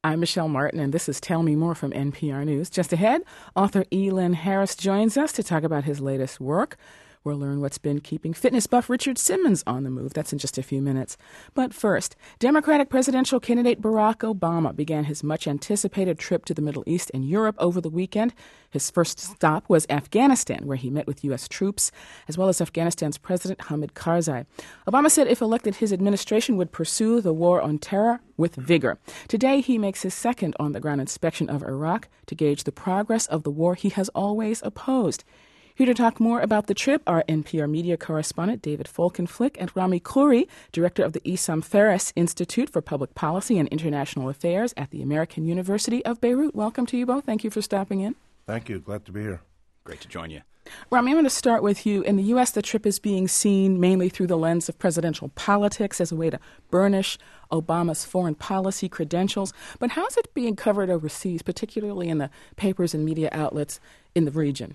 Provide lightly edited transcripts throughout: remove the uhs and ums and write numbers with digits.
I'm Michelle Martin, and this is Tell Me More from NPR News. Just ahead, author Elin Harris joins us to talk about his latest work. We'll learn what's been keeping fitness buff Richard Simmons on the move. That's in just a few minutes. But first, Democratic presidential candidate Barack Obama began his much-anticipated trip to the Middle East and Europe over the weekend. His first stop was Afghanistan, where he met with U.S. troops, as well as Afghanistan's President Hamid Karzai. Obama said if elected, his administration would pursue the war on terror with vigor. Today, he makes his second on-the-ground inspection of Iraq to gauge the progress of the war he has always opposed. Here to talk more about the trip are NPR media correspondent David Folkenflik and Rami Khouri, director of the Issam Ferris Institute for Public Policy and International Affairs at the American University of Beirut. Welcome to you both. Thank you for stopping in. Thank you. Glad to be here. Great to join you. Rami, I'm going to start with you. In the U.S., the trip is being seen mainly through the lens of presidential politics as a way to burnish Obama's foreign policy credentials. But how is it being covered overseas, particularly in the papers and media outlets in the region?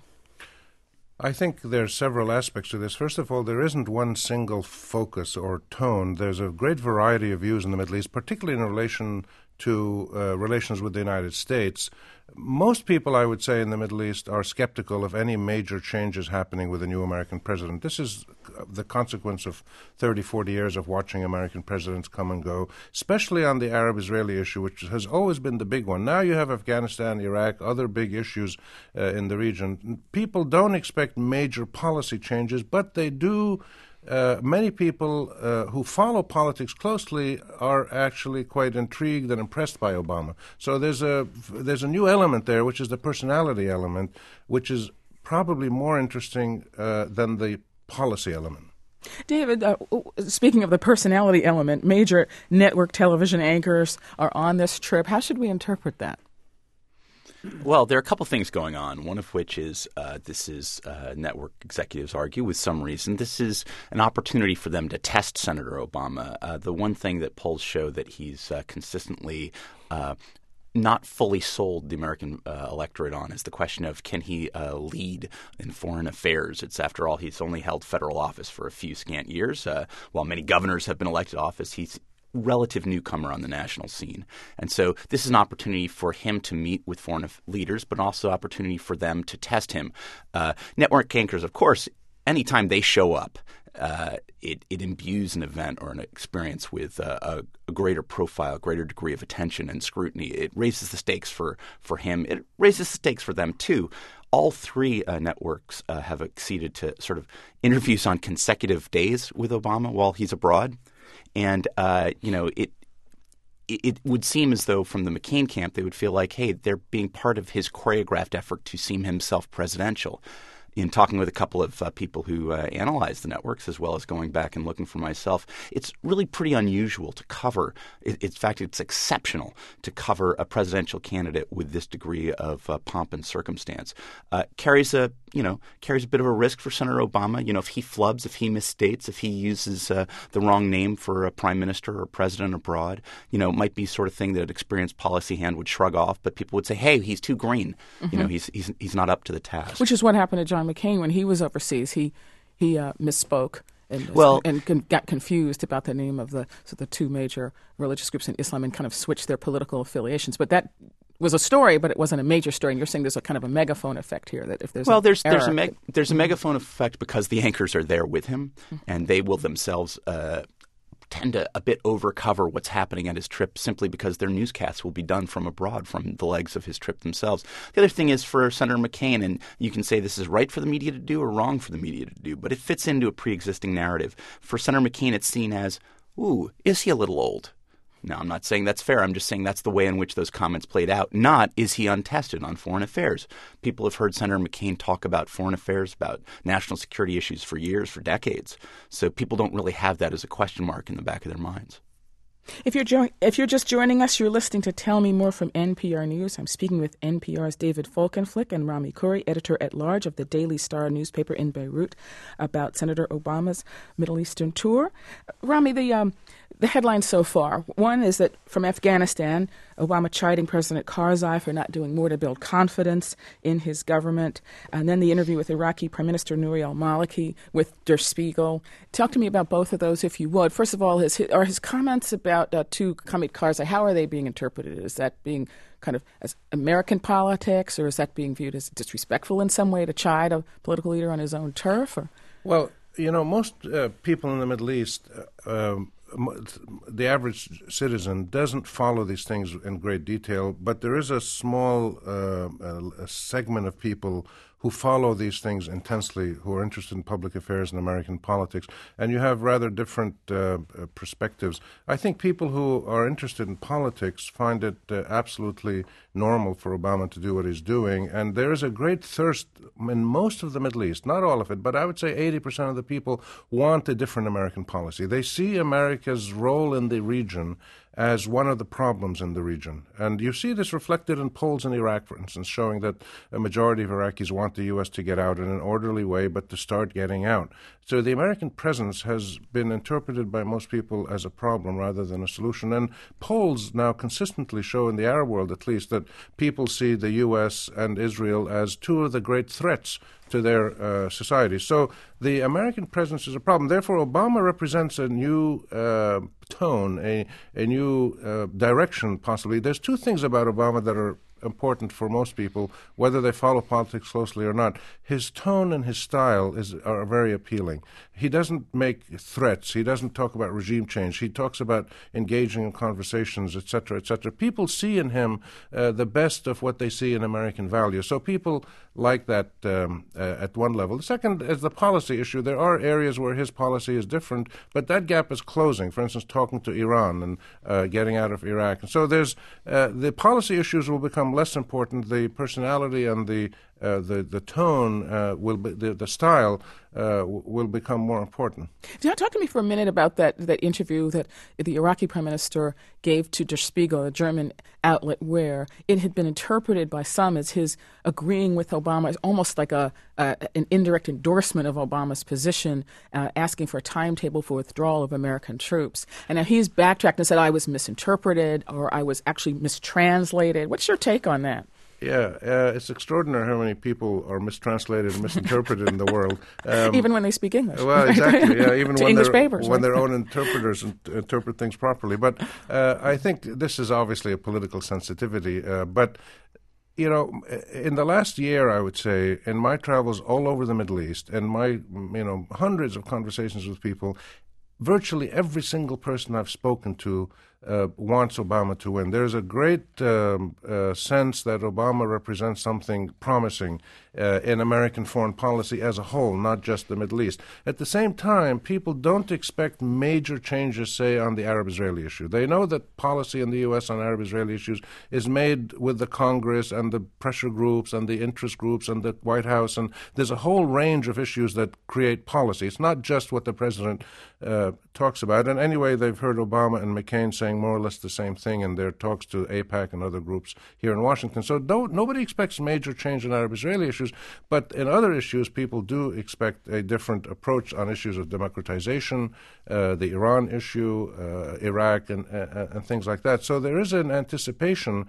I think there are several aspects to this. First of all, there isn't one single focus or tone. There's a great variety of views in the Middle East, particularly in relation to relations with the United States. Most people, I would say, in the Middle East are skeptical of any major changes happening with the new American president. This is the consequence of 30, 40 years of watching American presidents come and go, especially on the Arab-Israeli issue, which has always been the big one. Now you have Afghanistan, Iraq, other big issues in the region. People don't expect major policy changes, but they do. Many people who follow politics closely are actually quite intrigued and impressed by Obama. So there's a new element there, which is the personality element, which is probably more interesting than the policy element. David, speaking of the personality element, major network television anchors are on this trip. How should we interpret that? Well, there are a couple things going on, one of which is network executives argue with some reason. This is an opportunity for them to test Senator Obama. The one thing that polls show that he's consistently not fully sold the American electorate on is the question of can he lead in foreign affairs. It's, after all, he's only held federal office for a few scant years. While many governors have been elected to office, he's relative newcomer on the national scene. And so this is an opportunity for him to meet with foreign leaders, but also opportunity for them to test him. Network anchors, of course, anytime they show up, it imbues an event or an experience with a greater profile, greater degree of attention and scrutiny. It raises the stakes for him. It raises the stakes for them, too. All three networks have acceded to sort of interviews on consecutive days with Obama while he's abroad. And, it would seem as though from the McCain camp they would feel like, hey, they're being part of his choreographed effort to seem himself presidential. In talking with a couple of people who analyze the networks, as well as going back and looking for myself, it's really pretty unusual to cover. In fact, it's exceptional to cover a presidential candidate with this degree of pomp and circumstance. Carries a bit of a risk for Senator Obama. If he flubs, if he misstates, if he uses the wrong name for a prime minister or president abroad, it might be sort of thing that an experienced policy hand would shrug off. But people would say, hey, he's too green. Mm-hmm. He's not up to the task. Which is what happened to John McCain when he was overseas. He misspoke and got confused about the name of the two major religious groups in Islam and kind of switched their political affiliations. But that was a story, but it wasn't a major story. And you're saying there's a kind of a megaphone effect here, that if there's there's a megaphone effect because the anchors are there with him, and they will themselves tend to a bit overcover what's happening at his trip simply because their newscasts will be done from abroad, from the legs of his trip themselves. The other thing is for Senator McCain, and you can say this is right for the media to do or wrong for the media to do, but it fits into a pre-existing narrative. For Senator McCain, it's seen as, ooh, is he a little old? Now, I'm not saying that's fair. I'm just saying that's the way in which those comments played out. Not, is he untested on foreign affairs? People have heard Senator McCain talk about foreign affairs, about national security issues for years, for decades. So people don't really have that as a question mark in the back of their minds. If you're just joining us, you're listening to Tell Me More from NPR News. I'm speaking with NPR's David Folkenflik and Rami Khouri, editor-at-large of the Daily Star newspaper in Beirut, about Senator Obama's Middle Eastern tour. Rami, the headlines so far. One is that from Afghanistan, Obama chiding President Karzai for not doing more to build confidence in his government. And then the interview with Iraqi Prime Minister Nouri al-Maliki with Der Spiegel. Talk to me about both of those, if you would. First of all, are his comments about to Hamid Karzai, how are they being interpreted? Is that being kind of as American politics, or is that being viewed as disrespectful in some way to chide a political leader on his own turf? Or? Well, most people in the Middle East, the average citizen doesn't follow these things in great detail, but there is a small a segment of people who follow these things intensely, who are interested in public affairs and American politics, and you have rather different perspectives. I think people who are interested in politics find it absolutely normal for Obama to do what he's doing, and there is a great thirst in most of the Middle East, not all of it, but I would say 80% of the people want a different American policy. They see America's role in the region as one of the problems in the region. And you see this reflected in polls in Iraq, for instance, showing that a majority of Iraqis want the U.S. to get out in an orderly way, but to start getting out. So the American presence has been interpreted by most people as a problem rather than a solution. And polls now consistently show, in the Arab world at least, that people see the U.S. and Israel as two of the great threats to their society. So the American presence is a problem. Therefore, Obama represents a new tone, a new direction, possibly. There's two things about Obama that are important for most people, whether they follow politics closely or not. His tone and his style are very appealing. He doesn't make threats. He doesn't talk about regime change. He talks about engaging in conversations, et cetera, et cetera. People see in him the best of what they see in American values. So people like that at one level. The second is the policy issue. There are areas where his policy is different, but that gap is closing. For instance, talking to Iran and getting out of Iraq. And so there's the policy issues will become less important. The personality and the tone will be the style will become more important. Talk to me for a minute about that interview that the Iraqi Prime Minister gave to Der Spiegel, a German outlet, where it had been interpreted by some as his agreeing with Obama, almost like an indirect endorsement of Obama's position, asking for a timetable for withdrawal of American troops. And now he's backtracked and said, I was misinterpreted, or I was actually mistranslated. What's your take on that? Yeah, it's extraordinary how many people are mistranslated and misinterpreted in the world. Even when they speak English. Well, exactly. Yeah, even when English papers, when their own interpreters interpret things properly. But I think this is obviously a political sensitivity. But in the last year, I would say, in my travels all over the Middle East, and my hundreds of conversations with people, virtually every single person I've spoken to wants Obama to win. There's a great sense that Obama represents something promising in American foreign policy as a whole, not just the Middle East. At the same time, people don't expect major changes, say, on the Arab-Israeli issue. They know that policy in the U.S. on Arab-Israeli issues is made with the Congress and the pressure groups and the interest groups and the White House, and there's a whole range of issues that create policy. It's not just what the president talks about. And anyway, they've heard Obama and McCain saying more or less the same thing in their talks to AIPAC and other groups here in Washington. So nobody expects major change in Arab-Israeli issues, but in other issues, people do expect a different approach on issues of democratization, the Iran issue, Iraq, and things like that. So there is an anticipation.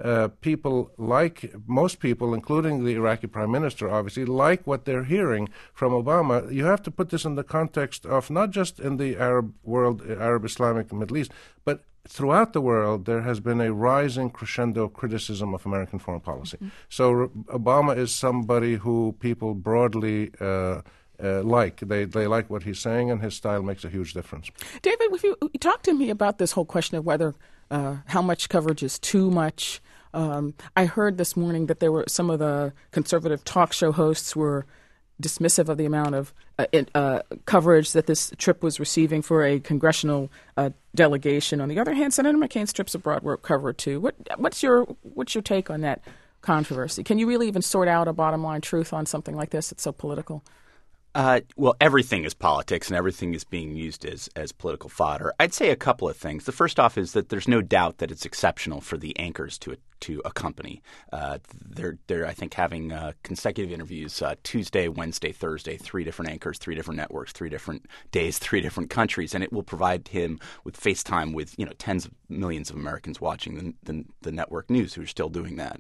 Most people, including the Iraqi Prime Minister, obviously, like what they're hearing from Obama. You have to put this in the context of not just in the Arab world, Arab, Islamic, Middle East, but throughout the world, there has been a rising crescendo criticism of American foreign policy. Mm-hmm. So Obama is somebody who people broadly like. They like what he's saying, and his style makes a huge difference. David, if you talk to me about this whole question of whether how much coverage is too much. I heard this morning that there were some of the conservative talk show hosts were dismissive of the amount of coverage that this trip was receiving for a congressional delegation. On the other hand, Senator McCain's trips abroad were covered too. What's your take on that controversy? Can you really even sort out a bottom line truth on something like this? It's so political. Well, everything is politics and everything is being used as political fodder. I'd say a couple of things. The first off is that there's no doubt that it's exceptional for the anchors to accompany. They're I think, having consecutive interviews Tuesday, Wednesday, Thursday, 3 different anchors, 3 different networks, 3 different days, 3 different countries, and it will provide him with FaceTime with tens of millions of Americans watching the network news who are still doing that.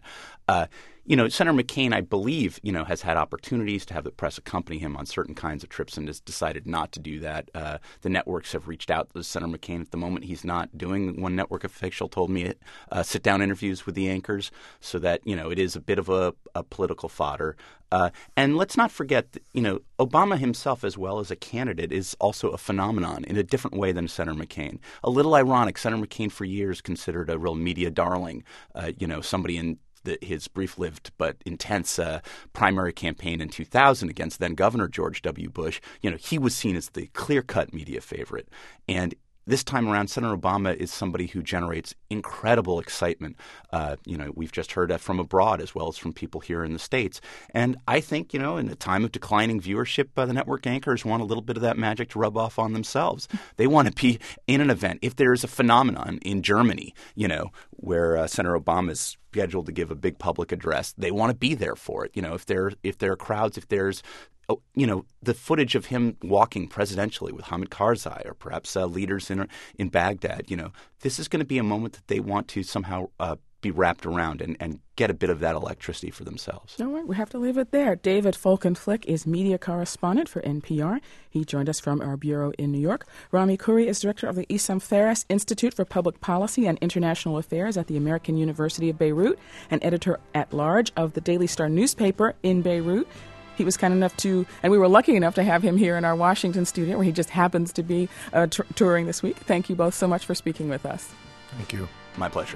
Senator McCain, I believe, has had opportunities to have the press accompany him on certain kinds of trips and has decided not to do that. The networks have reached out to Senator McCain at the moment. He's not doing. One network official told me sit-down interviews with the anchors, so that it is a bit of a political fodder. And let's not forget that, Obama himself, as well as a candidate, is also a phenomenon in a different way than Senator McCain. A little ironic. Senator McCain for years considered a real media darling. Somebody in his brief-lived but intense primary campaign in 2000 against then-Governor George W. Bush, he was seen as the clear-cut media favorite. And this time around, Senator Obama is somebody who generates incredible excitement. We've just heard that from abroad as well as from people here in the States. And I think, in a time of declining viewership, the network anchors want a little bit of that magic to rub off on themselves. They want to be in an event. If there's a phenomenon in Germany, where Senator Obama is scheduled to give a big public address, they want to be there for it. If there are crowds, if there's the footage of him walking presidentially with Hamid Karzai or perhaps leaders in Baghdad, this is going to be a moment that they want to somehow be wrapped around and get a bit of that electricity for themselves. All right, we have to leave it there. David Folkenflik is media correspondent for NPR. He joined us from our bureau in New York. Rami Khouri is director of the Issam Fares Institute for Public Policy and International Affairs at the American University of Beirut and editor-at-large of the Daily Star newspaper in Beirut. He was kind enough to, and we were lucky enough to have him here in our Washington studio, where he just happens to be touring this week. Thank you both so much for speaking with us. Thank you. My pleasure.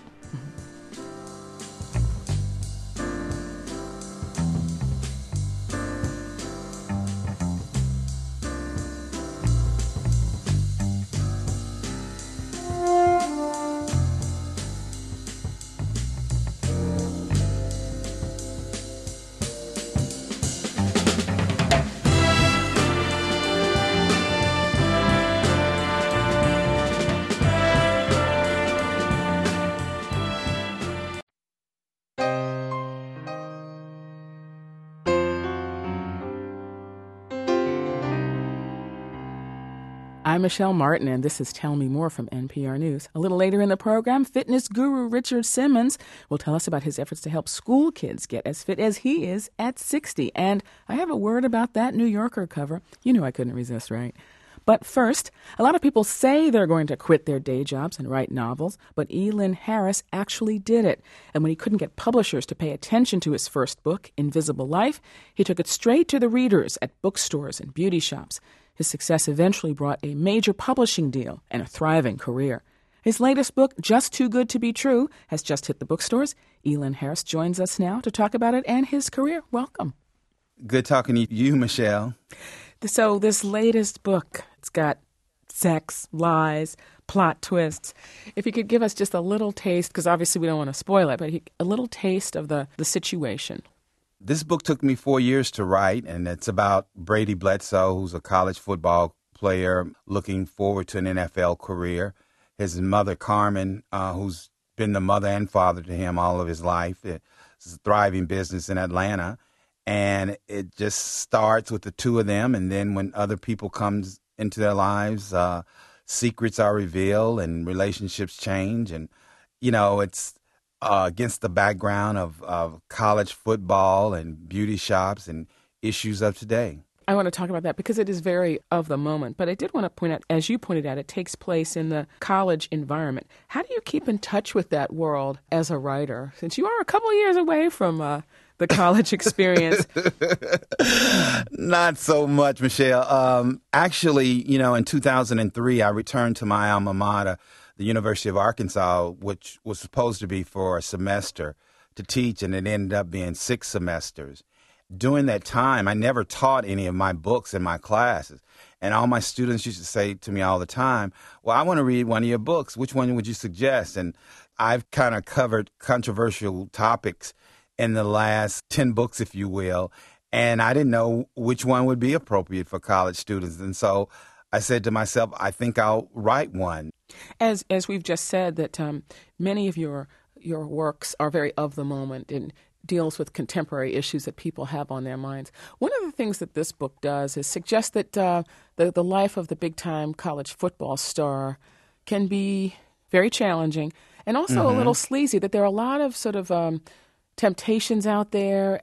I'm Michelle Martin, and this is Tell Me More from NPR News. A little later in the program, fitness guru Richard Simmons will tell us about his efforts to help school kids get as fit as he is at 60. And I have a word about that New Yorker cover. You know I couldn't resist, right? But first, a lot of people say they're going to quit their day jobs and write novels, but E. Lynn Harris actually did it. And when he couldn't get publishers to pay attention to his first book, Invisible Life, he took it straight to the readers at bookstores and beauty shops. His success eventually brought a major publishing deal and a thriving career. His latest book, Just Too Good to Be True, has just hit the bookstores. E. Lynn Harris joins us now to talk about it and his career. Welcome. Good talking to you, Michelle. So this latest book, it's got sex, lies, plot twists. If you could give us just a little taste, because obviously we don't want to spoil it, but a little taste of the situation. This book took me 4 years to write, and it's about Brady Bledsoe, who's a college football player looking forward to an NFL career. His mother, Carmen, who's been the mother and father to him all of his life. It's a thriving business in Atlanta, and it just starts with the two of them, and then when other people come into their lives, secrets are revealed and relationships change, and, it's against the background of college football and beauty shops and issues of today. I want to talk about that because it is very of the moment. But I did want to point out, as you pointed out, it takes place in the college environment. How do you keep in touch with that world as a writer, since you are a couple of years away from the college experience? Not so much, Michelle. Actually, in 2003, I returned to my alma mater, the University of Arkansas, which was supposed to be for a semester to teach, and it ended up being 6 semesters. During that time, I never taught any of my books in my classes. And all my students used to say to me all the time, well, I want to read one of your books. Which one would you suggest? And I've kind of covered controversial topics in the last 10 books, if you will. And I didn't know which one would be appropriate for college students. And so I said to myself, I think I'll write one. As we've just said, that many of your works are very of the moment and deals with contemporary issues that people have on their minds. One of the things that this book does is suggest that the life of the big-time college football star can be very challenging and also a little sleazy, that there are a lot of sort of temptations out there.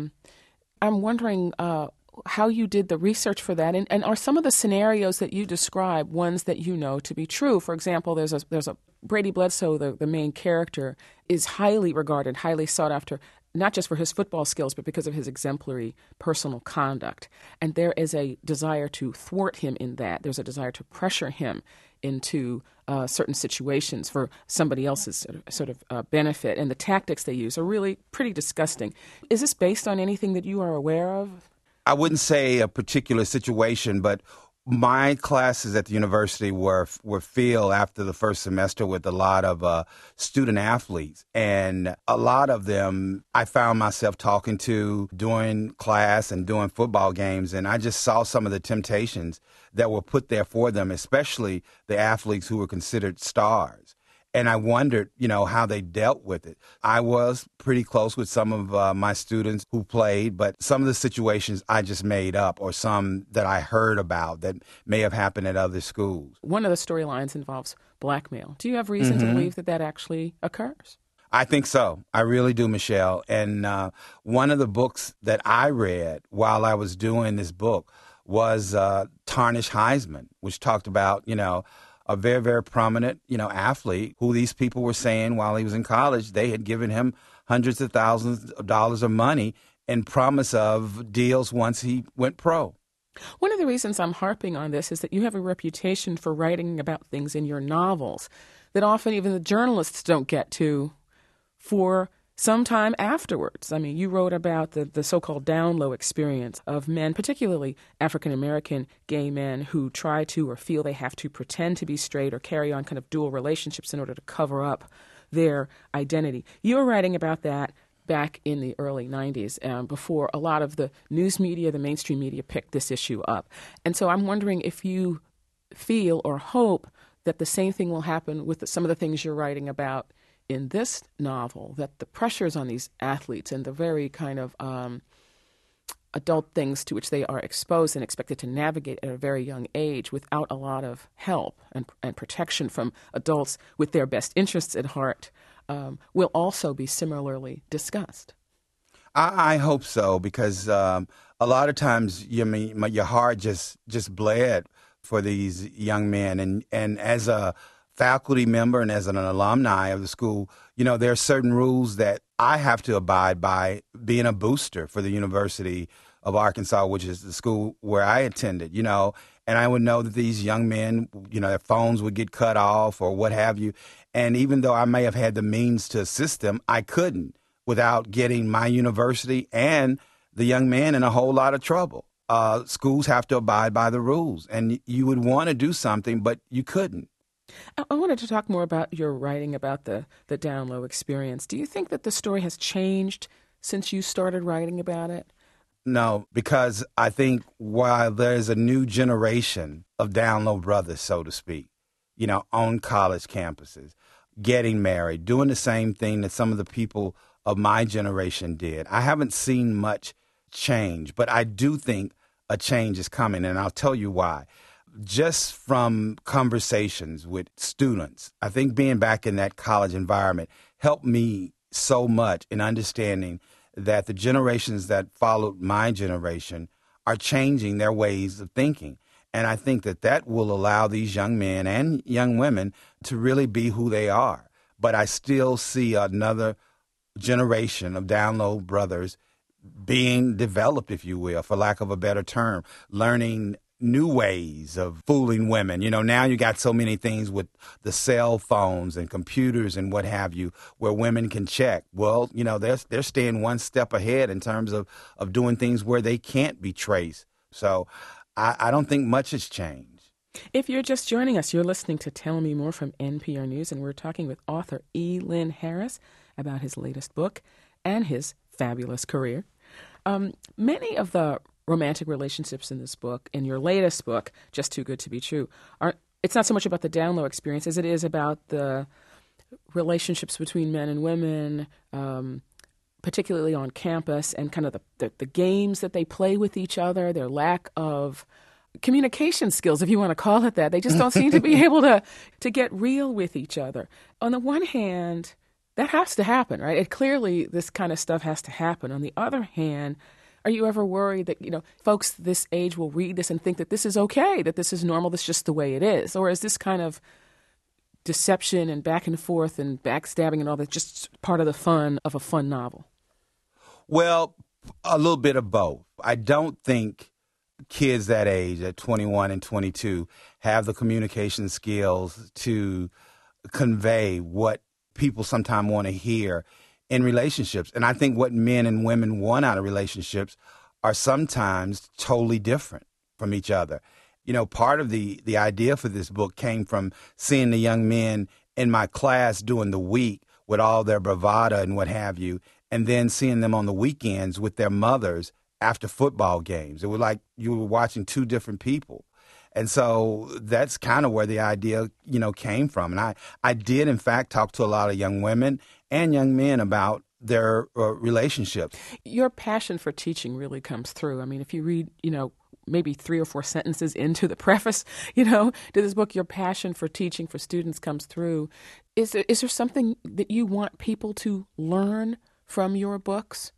I'm wondering how you did the research for that, and are some of the scenarios that you describe ones that you know to be true? For example, there's a Brady Bledsoe, the main character, is highly regarded, highly sought after, not just for his football skills, but because of his exemplary personal conduct. And there is a desire to thwart him in that. There's a desire to pressure him into certain situations for somebody else's sort of benefit. And the tactics they use are really pretty disgusting. Is this based on anything that you are aware of? I wouldn't say a particular situation, but my classes at the university were filled after the first semester with a lot of student athletes. And a lot of them I found myself talking to during class and during football games. And I just saw some of the temptations that were put there for them, especially the athletes who were considered stars. And I wondered, how they dealt with it. I was pretty close with some of my students who played, but some of the situations I just made up, or some that I heard about that may have happened at other schools. One of the storylines involves blackmail. Do you have reason to believe that actually occurs? I think so. I really do, Michelle. And one of the books that I read while I was doing this book was Tarnish Heisman, which talked about, a very, very prominent, athlete who these people were saying while he was in college, they had given him hundreds of thousands of dollars of money in promise of deals once he went pro. One of the reasons I'm harping on this is that you have a reputation for writing about things in your novels that often even the journalists don't get to for some time afterwards. I mean, you wrote about the so-called down low experience of men, particularly African-American gay men, who try to or feel they have to pretend to be straight or carry on kind of dual relationships in order to cover up their identity. You were writing about that back in the early 90s, before a lot of the news media, the mainstream media, picked this issue up. And so I'm wondering if you feel or hope that the same thing will happen with some of the things you're writing about in this novel, that the pressures on these athletes and the very kind of adult things to which they are exposed and expected to navigate at a very young age without a lot of help and protection from adults with their best interests at heart will also be similarly discussed. I hope so, because a lot of times your heart just bled for these young men. And as a faculty member and as an alumni of the school, there are certain rules that I have to abide by being a booster for the University of Arkansas, which is the school where I attended, and I would know that these young men, their phones would get cut off or what have you. And even though I may have had the means to assist them, I couldn't without getting my university and the young man in a whole lot of trouble. Schools have to abide by the rules, and you would want to do something, but you couldn't. I wanted to talk more about your writing about the down low experience. Do you think that the story has changed since you started writing about it? No, because I think while there's a new generation of down low brothers, so to speak, on college campuses, getting married, doing the same thing that some of the people of my generation did, I haven't seen much change, but I do think a change is coming, and I'll tell you why. Just from conversations with students, I think being back in that college environment helped me so much in understanding that the generations that followed my generation are changing their ways of thinking. And I think that will allow these young men and young women to really be who they are. But I still see another generation of down low brothers being developed, if you will, for lack of a better term, learning new ways of fooling women. Now you got so many things with the cell phones and computers and what have you, where women can check. Well, they're staying one step ahead in terms of doing things where they can't be traced. So I don't think much has changed. If you're just joining us, you're listening to Tell Me More from NPR News, and we're talking with author E. Lynn Harris about his latest book and his fabulous career. Many of the romantic relationships in this book, in your latest book, Just Too Good to Be True, it's not so much about the down low experience as it is about the relationships between men and women, particularly on campus, and kind of the games that they play with each other, their lack of communication skills, if you want to call it that. They just don't seem to be able to get real with each other. On the one hand, that has to happen, right? Clearly, this kind of stuff has to happen. On the other hand, are you ever worried that, folks this age will read this and think that this is okay, that this is normal, that's just the way it is? Or is this kind of deception and back and forth and backstabbing and all that just part of the fun of a fun novel? Well, a little bit of both. I don't think kids that age, at 21 and 22, have the communication skills to convey what people sometimes want to hear in relationships. And I think what men and women want out of relationships are sometimes totally different from each other. Part of the idea for this book came from seeing the young men in my class during the week with all their bravado and what have you, and then seeing them on the weekends with their mothers after football games. It was like you were watching two different people. And so that's kind of where the idea, came from. And I did, in fact, talk to a lot of young women and young men about their relationships. Your passion for teaching really comes through. I mean, if you read, maybe 3 or 4 sentences into the preface, to this book, your passion for teaching for students comes through. Is there something that you want people to learn from your books?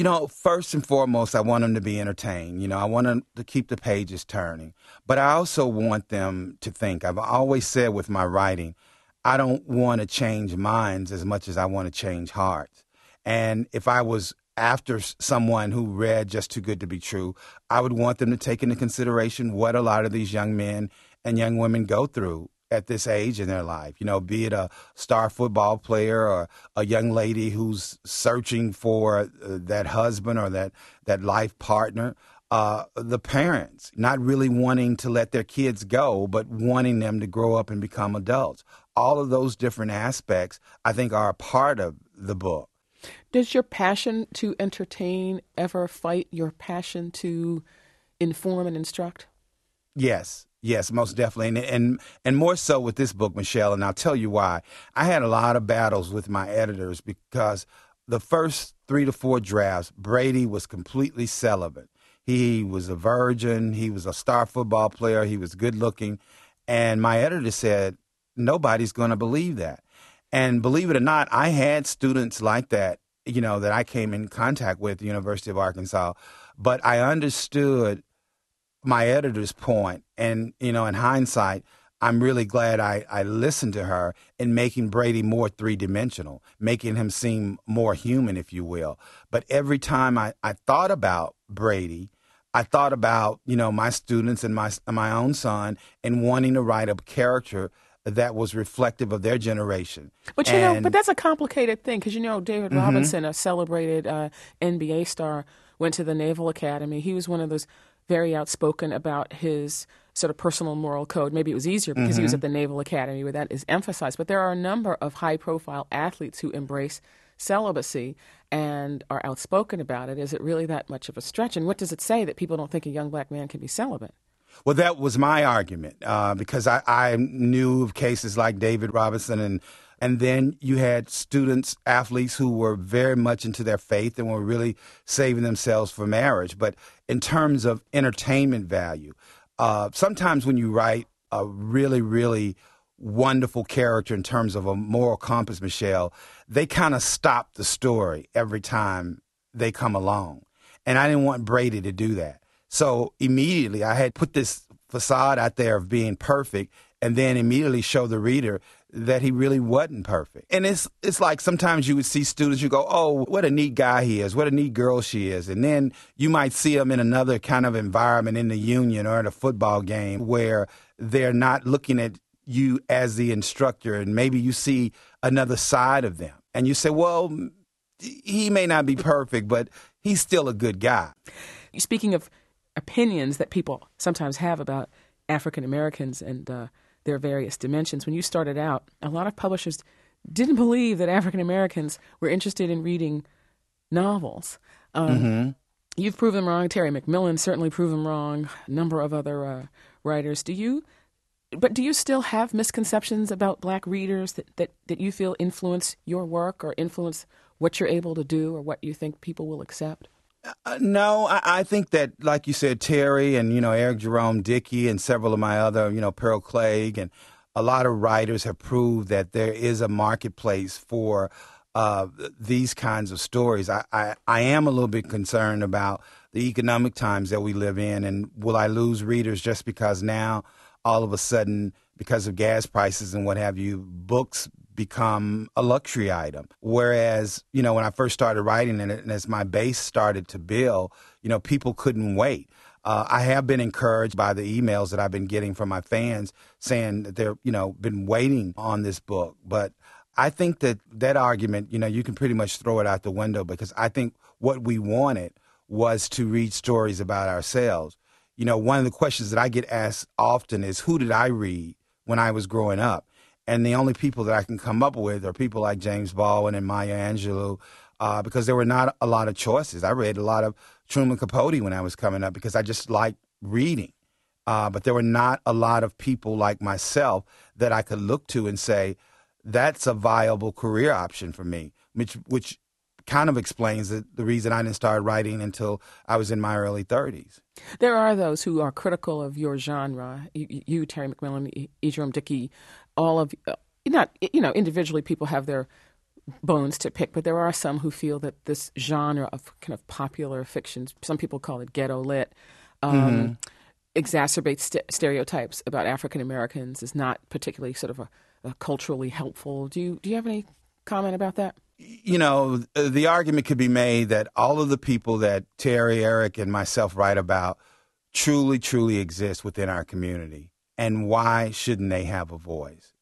First and foremost, I want them to be entertained. I want them to keep the pages turning. But I also want them to think. I've always said with my writing, I don't want to change minds as much as I want to change hearts. And if I was after someone who read Just Too Good to Be True, I would want them to take into consideration what a lot of these young men and young women go through at this age in their life, be it a star football player or a young lady who's searching for that husband or that life partner, the parents not really wanting to let their kids go, but wanting them to grow up and become adults. All of those different aspects, I think, are a part of the book. Does your passion to entertain ever fight your passion to inform and instruct? Yes, most definitely. And more so with this book, Michelle, and I'll tell you why. I had a lot of battles with my editors because the first 3 to 4 drafts, Brady was completely celibate. He was a virgin. He was a star football player. He was good looking. And my editor said, nobody's going to believe that. And believe it or not, I had students like that, that I came in contact with at the University of Arkansas. But I understood my editor's point. And, in hindsight, I'm really glad I listened to her in making Brady more three-dimensional, making him seem more human, if you will. But every time I thought about Brady, I thought about, my students and my own son and wanting to write a character that was reflective of their generation. But but that's a complicated thing because David Robinson, a celebrated NBA star, went to the Naval Academy. He was one of those very outspoken about his sort of personal moral code. Maybe it was easier because he was at the Naval Academy where that is emphasized. But there are a number of high-profile athletes who embrace celibacy and are outspoken about it. Is it really that much of a stretch? And what does it say that people don't think a young black man can be celibate? Well, that was my argument because I knew of cases like David Robinson and then you had students, athletes who were very much into their faith and were really saving themselves for marriage. But in terms of entertainment value, sometimes when you write a really, really wonderful character in terms of a moral compass, Michelle, they kind of stop the story every time they come along. And I didn't want Brady to do that. So immediately I had put this facade out there of being perfect and then immediately show the reader that he really wasn't perfect. And it's like sometimes you would see students, you go, oh, what a neat guy he is, what a neat girl she is. And then you might see them in another kind of environment in the union or at a football game where they're not looking at you as the instructor and maybe you see another side of them. And you say, well, he may not be perfect, but he's still a good guy. Speaking of opinions that people sometimes have about African Americans and their various dimensions. When you started out, a lot of publishers didn't believe that African Americans were interested in reading novels. You've proven them wrong. Terry McMillan certainly proved them wrong. A number of other writers. Do you still have misconceptions about black readers that you feel influence your work or influence what you're able to do or what you think people will accept? No, I think that, like you said, Terry and, Eric Jerome Dickey and several of my other, Pearl Clegg and a lot of writers have proved that there is a marketplace for these kinds of stories. I am a little bit concerned about the economic times that we live in, and will I lose readers just because now, all of a sudden, because of gas prices and what have you, books become a luxury item. Whereas, when I first started writing and as my base started to build, people couldn't wait. I have been encouraged by the emails that I've been getting from my fans saying that they're, been waiting on this book. But I think that argument, you can pretty much throw it out the window, because I think what we wanted was to read stories about ourselves. One of the questions that I get asked often is, who did I read when I was growing up? And the only people that I can come up with are people like James Baldwin and Maya Angelou, because there were not a lot of choices. I read a lot of Truman Capote when I was coming up because I just liked reading. But there were not a lot of people like myself that I could look to and say, that's a viable career option for me, which kind of explains the reason I didn't start writing until I was in my early 30s. There are those who are critical of your genre. You Terry McMillan, E. Jerome Dickey, all of individually people have their bones to pick, but there are some who feel that this genre of kind of popular fiction, some people call it ghetto lit, exacerbates stereotypes about African Americans, is not particularly sort of a culturally helpful. Do you have any comment about that? The argument could be made that all of the people that Terry, Eric, and myself write about truly, truly exist within our community. And why shouldn't they have a voice?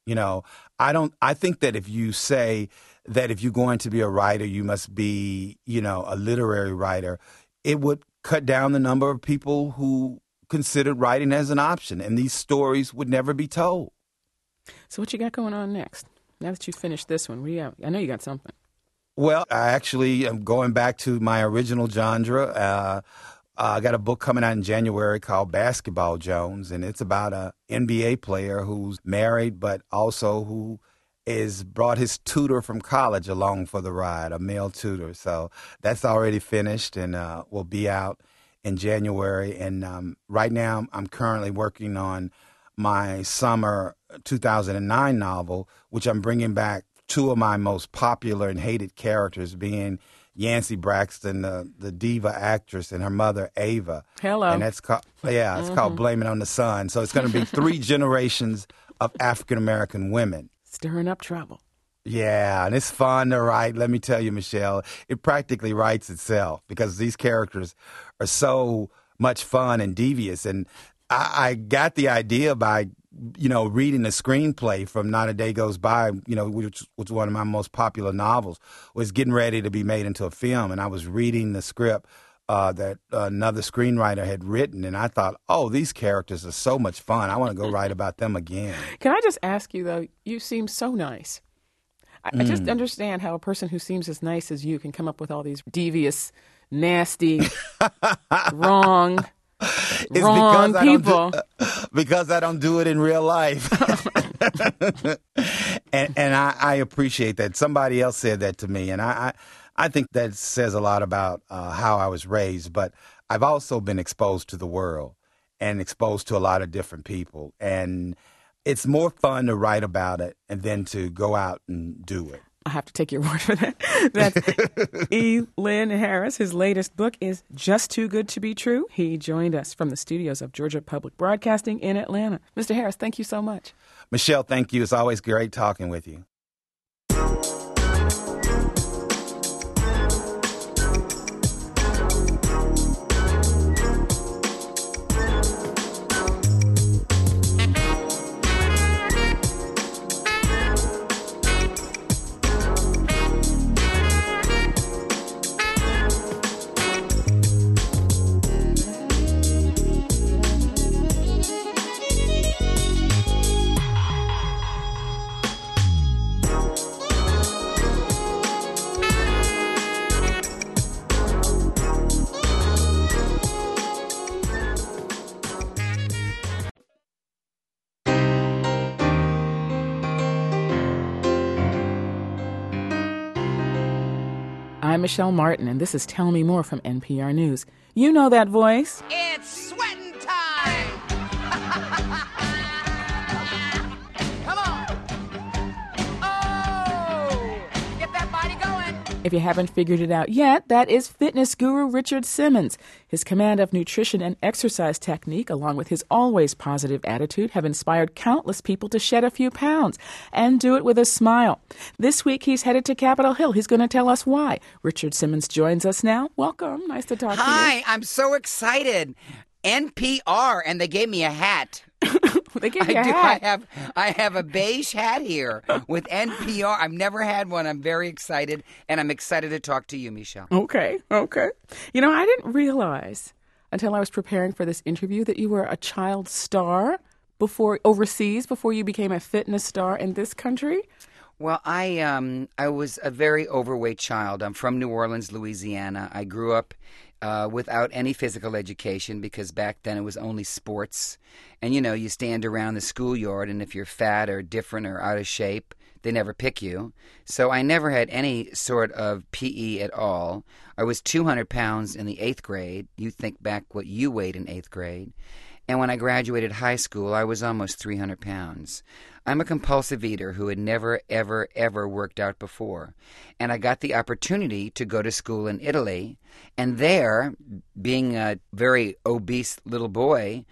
I think that if you say that if you're going to be a writer, you must be, a literary writer, it would cut down the number of people who considered writing as an option, and these stories would never be told. So what you got going on next? Now that you finished this one, I know you got something. Well, I actually am going back to my original genre. I got a book coming out in January called Basketball Jones, and it's about an NBA player who's married, but also who is brought his tutor from college along for the ride, a male tutor. So that's already finished and will be out in January. And right now I'm currently working on my summer 2009 novel, which I'm bringing back two of my most popular and hated characters, being Yancey Braxton, the diva actress, and her mother, Ava. Hello. And that's called, it's called Blame It on the Sun. So it's going to be 3 generations of African-American women. Stirring up trouble. Yeah, and it's fun to write. Let me tell you, Michelle, it practically writes itself because these characters are so much fun and devious. And I got the idea by, reading the screenplay from Not a Day Goes By, which was one of my most popular novels, was getting ready to be made into a film. And I was reading the script that another screenwriter had written, and I thought, these characters are so much fun. I want to go write about them again. Can I just ask you, though, you seem so nice. I just understand how a person who seems as nice as you can come up with all these devious, nasty, wrong people. Because I don't do it in real life. and I appreciate that. Somebody else said that to me, and I think that says a lot about how I was raised. But I've also been exposed to the world and exposed to a lot of different people. And it's more fun to write about it and then to go out and do it. I have to take your word for that. That's E. Lynn Harris. His latest book is Just Too Good to Be True. He joined us from the studios of Georgia Public Broadcasting in Atlanta. Mr. Harris, thank you so much. Michelle, thank you. It's always great talking with you. I'm Michelle Martin, and this is Tell Me More from NPR News. You know that voice. It's sweating time! Come on! Oh! Get that body going! If you haven't figured it out yet, that is fitness guru Richard Simmons. His command of nutrition and exercise technique, along with his always positive attitude, have inspired countless people to shed a few pounds and do it with a smile. This week, he's headed to Capitol Hill. He's going to tell us why. Richard Simmons joins us now. Welcome. Nice to talk to you. Hi, I'm so excited. NPR, and they gave me a hat. They gave you a hat. I have a beige hat here with NPR. I've never had one. I'm very excited, and I'm excited to talk to you, Michelle. Okay. You know, I didn't realize until I was preparing for this interview that you were a child star overseas before you became a fitness star in this country. Well, I was a very overweight child. I'm from New Orleans, Louisiana. I grew up without any physical education because back then it was only sports. And, you know, you stand around the schoolyard, and if you're fat or different or out of shape, they never pick you. So I never had any sort of PE at all. I was 200 pounds in the 8th grade. You think back what you weighed in 8th grade. And when I graduated high school, I was almost 300 pounds. I'm a compulsive eater who had never, ever, ever worked out before. And I got the opportunity to go to school in Italy. And there, being a very obese little boy,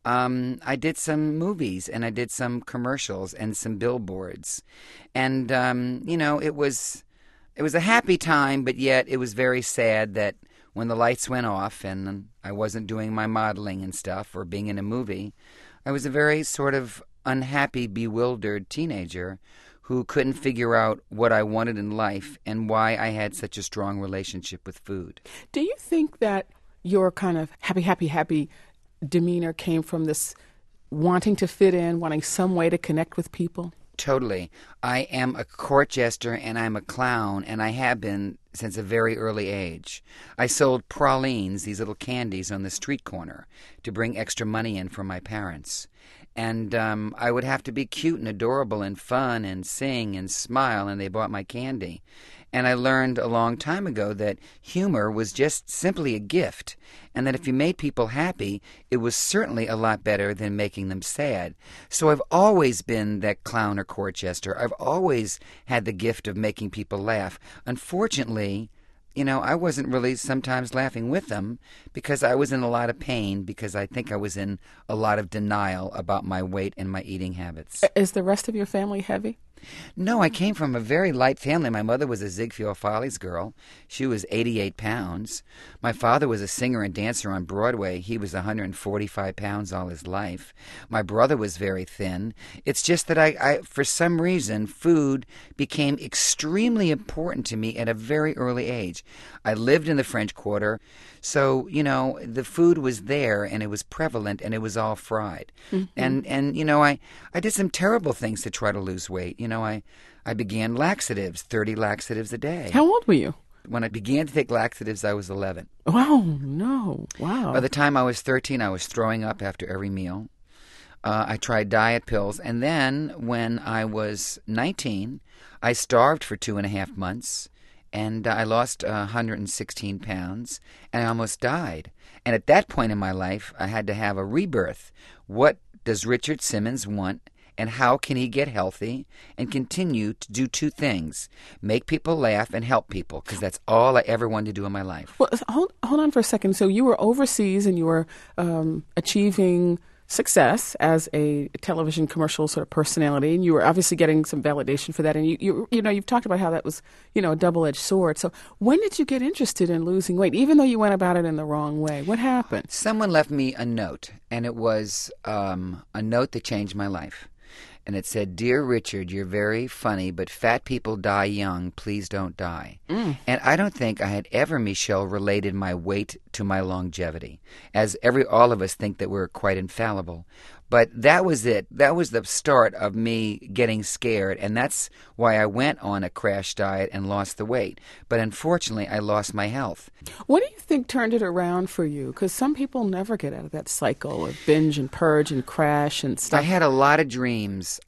I did some movies and I did some commercials and some billboards. And, you know, it was a happy time, but yet it was very sad that when the lights went off and I wasn't doing my modeling and stuff or being in a movie, I was a very sort of unhappy, bewildered teenager who couldn't figure out what I wanted in life and why I had such a strong relationship with food. Do you think that your kind of happy demeanor came from this wanting to fit in, wanting some way to connect with people? Totally. I am a court jester and I'm a clown, and I have been since a very early age. I sold pralines, these little candies, on the street corner to bring extra money in for my parents. And I would have to be cute and adorable and fun and sing and smile, and they bought my candy. And I learned a long time ago that humor was just simply a gift, and that if you made people happy, it was certainly a lot better than making them sad. So I've always been that clown or court jester. I've always had the gift of making people laugh. Unfortunately, you know, I wasn't really sometimes laughing with them because I was in a lot of pain, because I think I was in a lot of denial about my weight and my eating habits. Is the rest of your family heavy? No, I came from a very light family. My mother was a Ziegfeld Follies girl. She was 88 pounds. My father was a singer and dancer on Broadway. He was 145 pounds all his life. My brother was very thin. It's just that I for some reason, food became extremely important to me at a very early age. I lived in the French Quarter, so, you know, the food was there and it was prevalent and it was all fried. Mm-hmm. And you know, I did some terrible things to try to lose weight. You know, I began laxatives, 30 laxatives a day. How old were you? When I began to take laxatives, I was 11. Oh, no. Wow. By the time I was 13, I was throwing up after every meal. I tried diet pills. And then when I was 19, I starved for 2.5 months. And I lost 116 pounds, and I almost died. And at that point in my life, I had to have a rebirth. What does Richard Simmons want, and how can he get healthy and continue to do two things: make people laugh and help people, because that's all I ever wanted to do in my life. Well, hold on for a second. So you were overseas and you were achieving success as a television commercial sort of personality, and you were obviously getting some validation for that. And you know, you've talked about how that was, you know, a double-edged sword. So when did you get interested in losing weight, even though you went about it in the wrong way? What happened? Someone left me a note, and it was a note that changed my life. And it said, "Dear Richard, you're very funny, but fat people die young. Please don't die." And I don't think I had ever, Michelle, related my weight to my longevity, as all of us think that we're quite infallible. But that was it. That was the start of me getting scared, and that's why I went on a crash diet and lost the weight. But unfortunately, I lost my health. What do you think turned it around for you? Because some people never get out of that cycle of binge and purge and crash and stuff. I had a lot of dreams.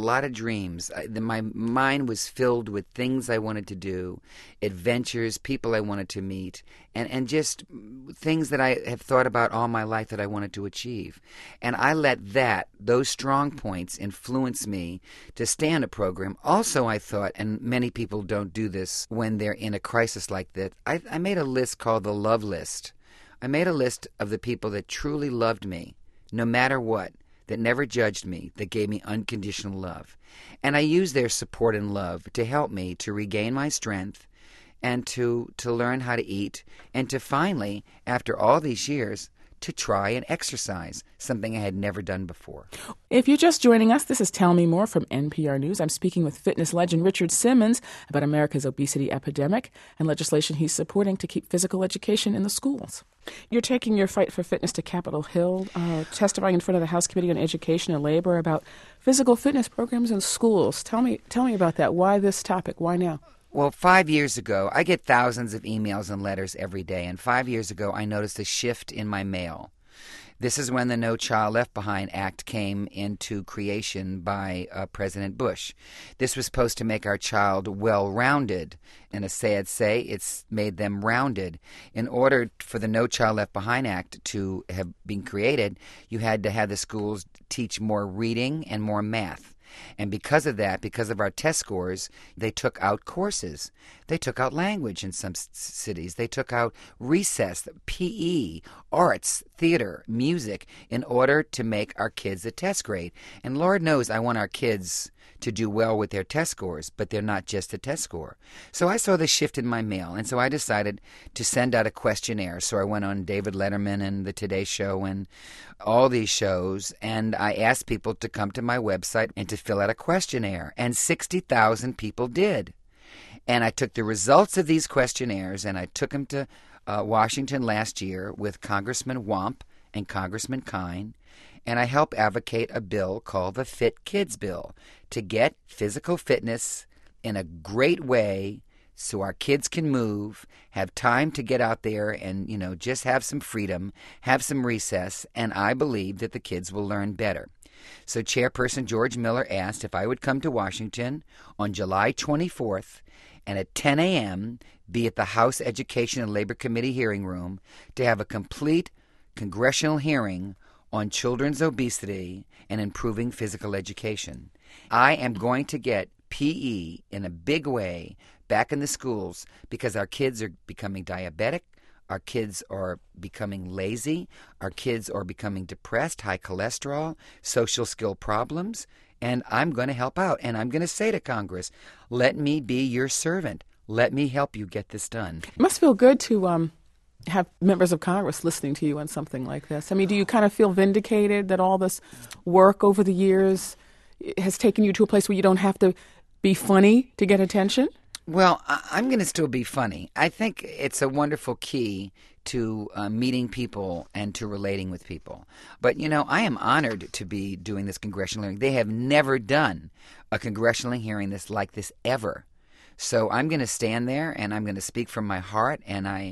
My mind was filled with things I wanted to do, adventures, people I wanted to meet, and just things that I have thought about all my life that I wanted to achieve. And I let those strong points influence me to stay on a program. Also, I thought, and many people don't do this when they're in a crisis like that, I made a list called the love list. I made a list of the people that truly loved me, no matter what, that never judged me, that gave me unconditional love. And I used their support and love to help me to regain my strength and to learn how to eat and to finally, after all these years, to try and exercise, something I had never done before. If you're just joining us, this is Tell Me More from NPR News. I'm speaking with fitness legend Richard Simmons about America's obesity epidemic and legislation he's supporting to keep physical education in the schools. You're taking your fight for fitness to Capitol Hill, testifying in front of the House Committee on Education and Labor about physical fitness programs in schools. Tell me about that. Why this topic? Why now? Well, 5 years ago, I get thousands of emails and letters every day, and 5 years ago I noticed a shift in my mail. This is when the No Child Left Behind Act came into creation by President Bush. This was supposed to make our child well-rounded, and a sad say, it's made them rounded. In order for the No Child Left Behind Act to have been created, you had to have the schools teach more reading and more math. And because of that, because of our test scores, they took out courses. They took out language in some cities. They took out recess, PE, arts, theater, music, in order to make our kids a test grade. And Lord knows I want our kids to do well with their test scores, but they're not just a test score. So I saw this shift in my mail, and so I decided to send out a questionnaire. So I went on David Letterman and the Today Show and all these shows, and I asked people to come to my website and to fill out a questionnaire, and 60,000 people did. And I took the results of these questionnaires, and I took them to Washington last year with Congressman Wamp and Congressman Kine, and I helped advocate a bill called the Fit Kids Bill to get physical fitness in a great way so our kids can move, have time to get out there and, just have some freedom, have some recess, and I believe that the kids will learn better. So Chairperson George Miller asked if I would come to Washington on July 24th and at 10 a.m. be at the House Education and Labor Committee hearing room to have a complete congressional hearing on children's obesity and improving physical education. I am going to get PE in a big way back in the schools because our kids are becoming diabetic, our kids are becoming lazy, our kids are becoming depressed, high cholesterol, social skill problems, and I'm going to help out. And I'm going to say to Congress, let me be your servant. Let me help you get this done. It must feel good to have members of Congress listening to you on something like this. I mean, do you kind of feel vindicated that all this work over the years has taken you to a place where you don't have to be funny to get attention? Well, I'm going to still be funny. I think it's a wonderful key to meeting people and to relating with people. But, I am honored to be doing this congressional hearing. They have never done a congressional hearing like this ever. So I'm going to stand there and I'm going to speak from my heart, and I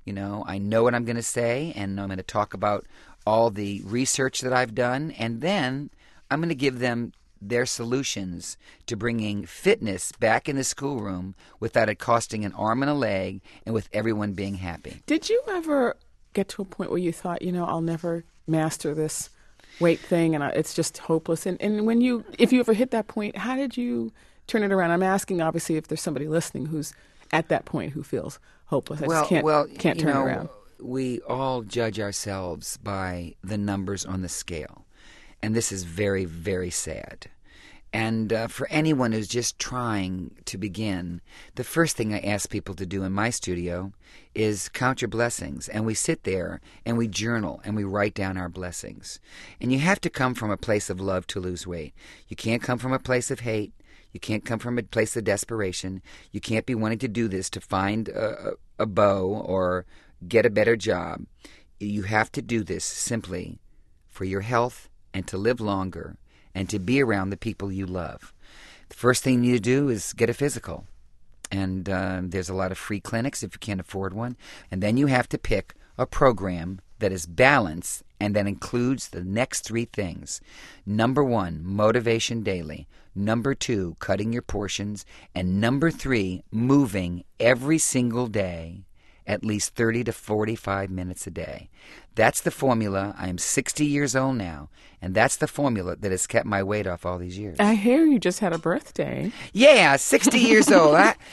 know what I'm going to say, and I'm going to talk about all the research that I've done, and then I'm going to give them their solutions to bringing fitness back in the schoolroom without it costing an arm and a leg and with everyone being happy. Did you ever get to a point where you thought, I'll never master this weight thing and it's just hopeless? And if you ever hit that point, how did you turn it around? I'm asking, obviously, if there's somebody listening who's at that point who feels hopeless. I just can't turn it around. We all judge ourselves by the numbers on the scale. And this is very, very sad. And for anyone who's just trying to begin, the first thing I ask people to do in my studio is count your blessings. And we sit there and we journal and we write down our blessings. And you have to come from a place of love to lose weight. You can't come from a place of hate. You can't come from a place of desperation. You can't be wanting to do this to find a beau or get a better job. You have to do this simply for your health and to live longer and to be around the people you love. The first thing you need to do is get a physical. And there's a lot of free clinics if you can't afford one. And then you have to pick a program that is balanced and that includes the next three things. Number 1, motivation daily. Number 2, cutting your portions. And number 3, moving every single day at least 30 to 45 minutes a day. That's the formula. I am 60 years old now, and that's the formula that has kept my weight off all these years. I hear you just had a birthday. Yeah, 60 years old.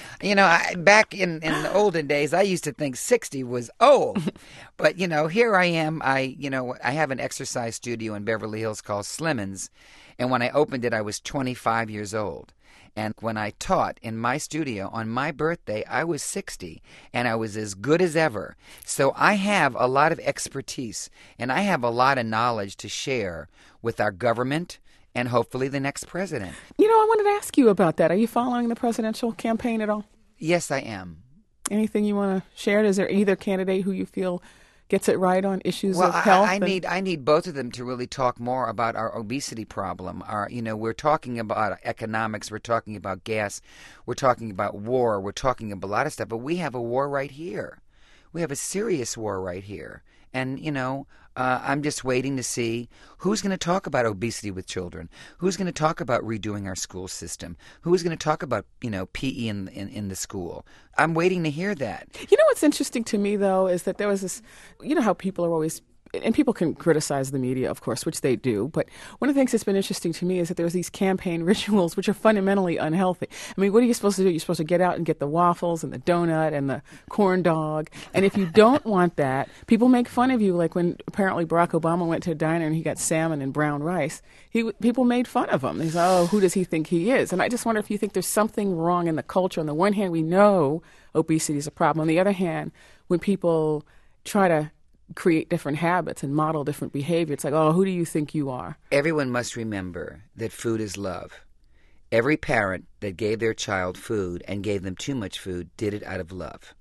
Back in the olden days, I used to think 60 was old. But, here I am. I have an exercise studio in Beverly Hills called Slimmons, and when I opened it, I was 25 years old. And when I taught in my studio on my birthday, I was 60, and I was as good as ever. So I have a lot of expertise, and I have a lot of knowledge to share with our government and hopefully the next president. I wanted to ask you about that. Are you following the presidential campaign at all? Yes, I am. Anything you want to share? Is there either candidate who you feel gets it right on issues of health? I need both of them to really talk more about our obesity problem. We're talking about economics, we're talking about gas, we're talking about war, we're talking about a lot of stuff, but we have a war right here. We have a serious war right here. And, I'm just waiting to see who's going to talk about obesity with children, who's going to talk about redoing our school system, who's going to talk about, PE in the school. I'm waiting to hear that. What's interesting to me, though, is that there was this, how people are always, and people can criticize the media, of course, which they do, but one of the things that's been interesting to me is that there was these campaign rituals which are fundamentally unhealthy. I mean, what are you supposed to do? You're supposed to get out and get the waffles and the donut and the corn dog, and if you don't want that, people make fun of you, like when apparently Barack Obama went to a diner and he got salmon and brown rice. People made fun of him. They said, oh, who does he think he is? And I just wonder if you think there's something wrong in the culture. On the one hand, we know obesity is a problem. On the other hand, when people try to create different habits and model different behavior, it's like, oh, who do you think you are? Everyone must remember that food is love. Every parent that gave their child food and gave them too much food did it out of love.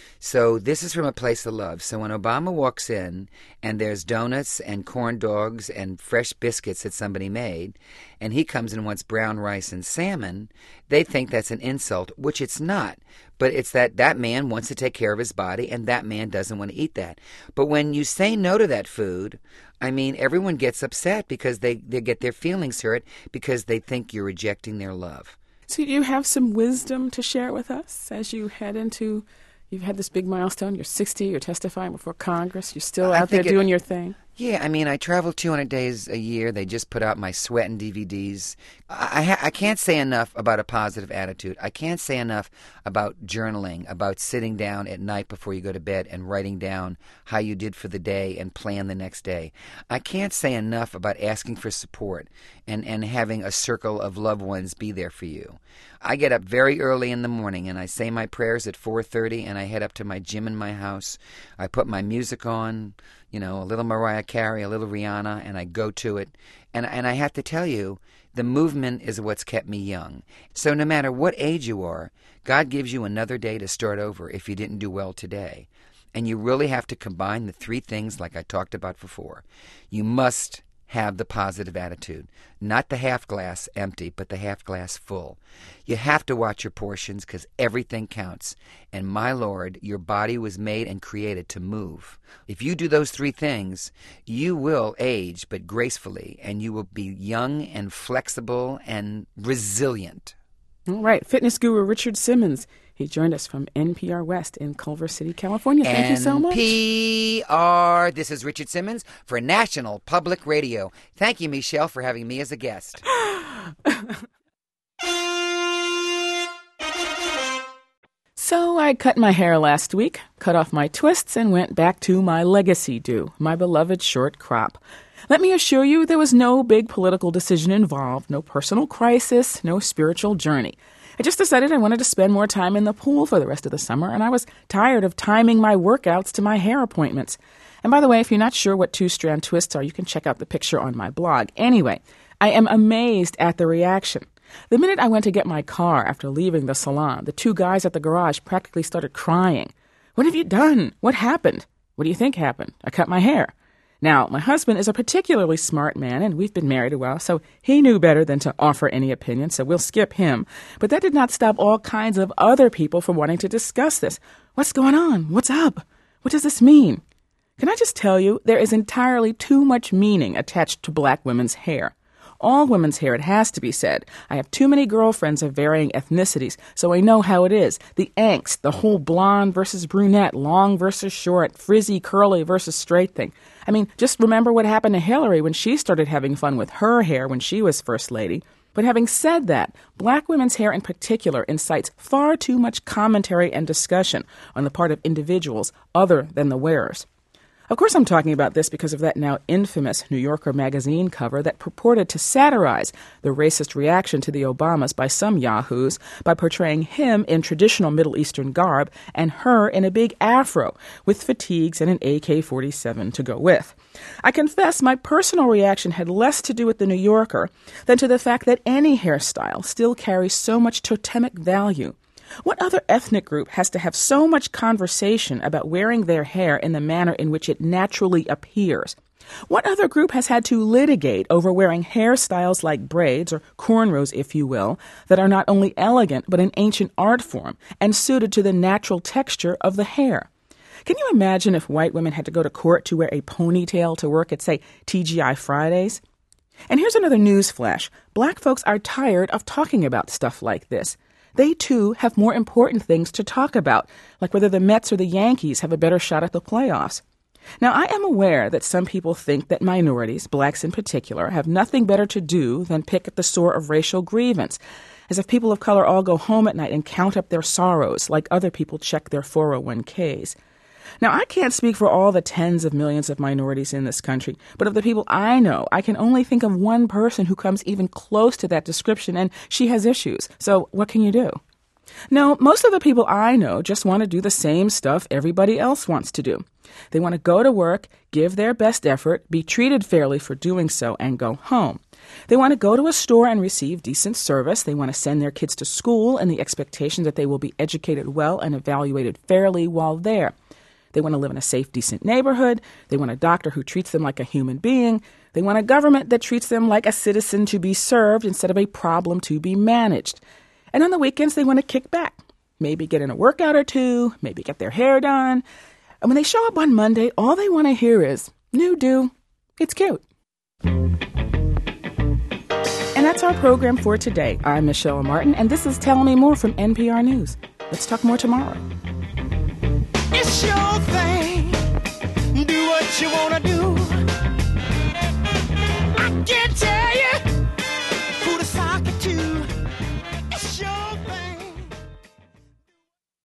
So this is from a place of love. So when Obama walks in and there's donuts and corn dogs and fresh biscuits that somebody made, and he comes and wants brown rice and salmon, they think that's an insult, which it's not. But it's that man wants to take care of his body, and that man doesn't want to eat that. But when you say no to that food, everyone gets upset because they get their feelings hurt because they think you're rejecting their love. So you have some wisdom to share with us as you head into... You've had this big milestone. You're 60. You're testifying before Congress. You're still out there doing your thing. Yeah, I travel 200 days a year. They just put out my Sweatin' DVDs. I can't say enough about a positive attitude. I can't say enough about journaling, about sitting down at night before you go to bed and writing down how you did for the day and plan the next day. I can't say enough about asking for support and having a circle of loved ones be there for you. I get up very early in the morning and I say my prayers at 4:30 and I head up to my gym in my house. I put my music on, a little Mariah Carey, a little Rihanna, and I go to it. And I have to tell you, the movement is what's kept me young. So no matter what age you are, God gives you another day to start over if you didn't do well today. And you really have to combine the three things like I talked about before. You must have the positive attitude. Not the half glass empty, but the half glass full. You have to watch your portions because everything counts. And my Lord, your body was made and created to move. If you do those three things, you will age, but gracefully, and you will be young and flexible and resilient. All right. Fitness guru Richard Simmons. He joined us from NPR West in Culver City, California. Thank you so much. NPR. This is Richard Simmons for National Public Radio. Thank you, Michelle, for having me as a guest. So I cut my hair last week, cut off my twists, and went back to my legacy do, my beloved short crop. Let me assure you, there was no big political decision involved, no personal crisis, no spiritual journey. I just decided I wanted to spend more time in the pool for the rest of the summer, and I was tired of timing my workouts to my hair appointments. And by the way, if you're not sure what two-strand twists are, you can check out the picture on my blog. Anyway, I am amazed at the reaction. The minute I went to get my car after leaving the salon, the two guys at the garage practically started crying. What have you done? What happened? What do you think happened? I cut my hair. Now, my husband is a particularly smart man, and we've been married a while, so he knew better than to offer any opinion, so we'll skip him. But that did not stop all kinds of other people from wanting to discuss this. What's going on? What's up? What does this mean? Can I just tell you, there is entirely too much meaning attached to black women's hair. All women's hair, it has to be said. I have too many girlfriends of varying ethnicities, so I know how it is. The angst, the whole blonde versus brunette, long versus short, frizzy, curly versus straight thing. I mean, just remember what happened to Hillary when she started having fun with her hair when she was First Lady. But having said that, black women's hair in particular incites far too much commentary and discussion on the part of individuals other than the wearers. Of course, I'm talking about this because of that now infamous New Yorker magazine cover that purported to satirize the racist reaction to the Obamas by some yahoos by portraying him in traditional Middle Eastern garb and her in a big afro with fatigues and an AK-47 to go with. I confess my personal reaction had less to do with the New Yorker than to the fact that any hairstyle still carries so much totemic value. What other ethnic group has to have so much conversation about wearing their hair in the manner in which it naturally appears? What other group has had to litigate over wearing hairstyles like braids, or cornrows, if you will, that are not only elegant but an ancient art form and suited to the natural texture of the hair? Can you imagine if white women had to go to court to wear a ponytail to work at, say, TGI Fridays? And here's another news flash. Black folks are tired of talking about stuff like this. They, too, have more important things to talk about, like whether the Mets or the Yankees have a better shot at the playoffs. Now, I am aware that some people think that minorities, blacks in particular, have nothing better to do than pick at the sore of racial grievance, as if people of color all go home at night and count up their sorrows like other people check their 401ks. Now, I can't speak for all the tens of millions of minorities in this country, but of the people I know, I can only think of one person who comes even close to that description, and she has issues. So what can you do? No, most of the people I know just want to do the same stuff everybody else wants to do. They want to go to work, give their best effort, be treated fairly for doing so, and go home. They want to go to a store and receive decent service. They want to send their kids to school in the expectation that they will be educated well and evaluated fairly while there. They want to live in a safe, decent neighborhood. They want a doctor who treats them like a human being. They want a government that treats them like a citizen to be served instead of a problem to be managed. And on the weekends, they want to kick back, maybe get in a workout or two, maybe get their hair done. And when they show up on Monday, all they want to hear is, "New do. It's cute." And that's our program for today. I'm Michelle Martin, and this is Tell Me More from NPR News. Let's talk more tomorrow. It's your thing. Do what you want to do.